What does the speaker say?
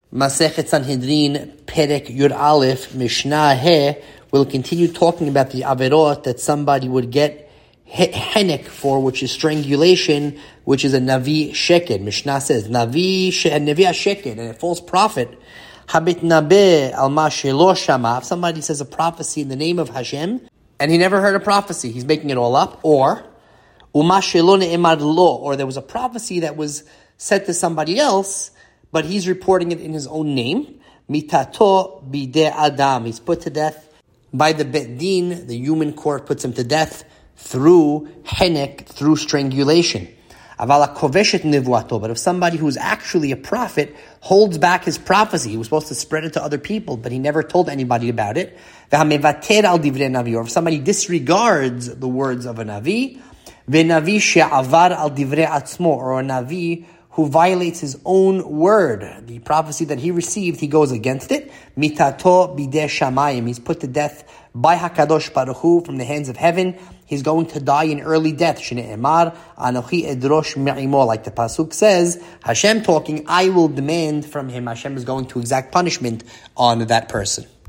Masechet Sanhedrin, Perek Yud Aleph, Mishnah He, will continue talking about the averot that somebody would get henek for, which is strangulation, which is a navi sheked. Mishnah says, navi sheked, and a false prophet, habit nabe al ma shelo shama. If somebody says a prophecy in the name of Hashem, and he never heard a prophecy, he's making it all up, or uma shelo ne'emad lo, or there was a prophecy that was said to somebody else, but he's reporting it in his own name. Mitato bide adam. He's put to death by the Bet Din. The human court puts him to death through henek, through strangulation. Avala koveshet nivuato. But if somebody who's actually a prophet holds back his prophecy, he was supposed to spread it to other people, but he never told anybody about it. Vehamevater al divrei navi. Or if somebody disregards the words of a navi, venavi she'avar al divrei atzmo, or a navi who violates his own word, the prophecy that he received, he goes against it. Mitato bideh shamayim. He's put to death by Hakadosh Baruch Hu from the hands of heaven. He's going to die in early death. Shne'emar anochi edrosh me'imo, like the pasuk says. Hashem talking, I will demand from him. Hashem is going to exact punishment on that person.